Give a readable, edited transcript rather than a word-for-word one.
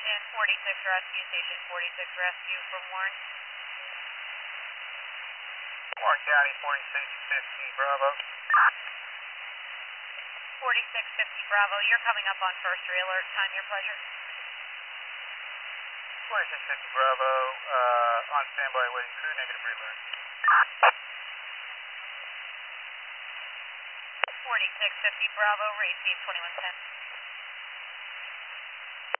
Station 46 Rescue, Station 46 Rescue from Warren. Warren County, 4650 Bravo. 4650 Bravo, you're coming up on first re-alert. Time, your pleasure. 4650 Bravo, on standby, waiting crew, negative re-alert. 4650 Bravo, receive 2110.